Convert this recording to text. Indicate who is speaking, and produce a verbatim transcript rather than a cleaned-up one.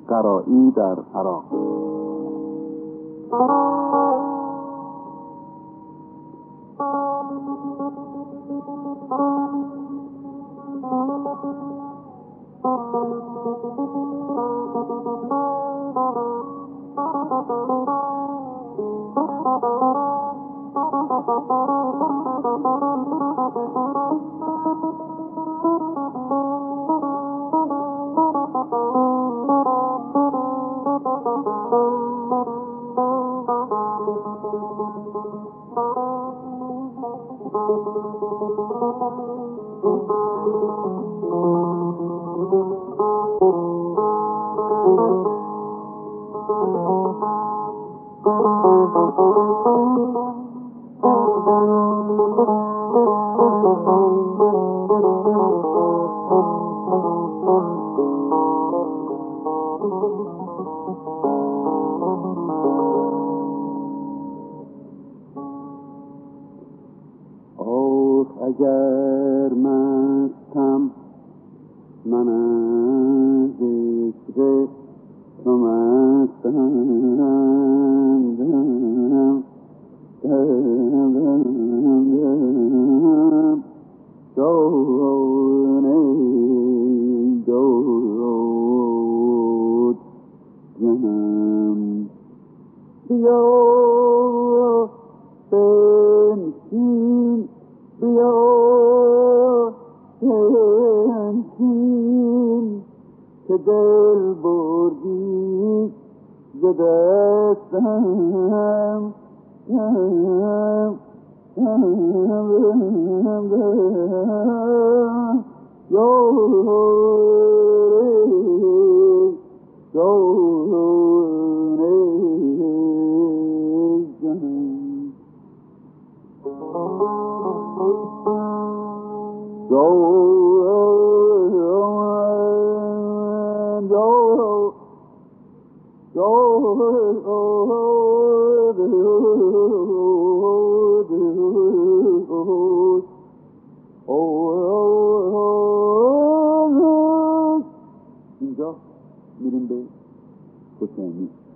Speaker 1: قرایی در عراق.
Speaker 2: اگر مستم من از ذکر تو مستم، دم دم دم جانه داد جنم بیا بنشین بیا بنشین که دل بردی ز دستم دم دم دم یاره یاره جنم اینجا میریم به حسینی.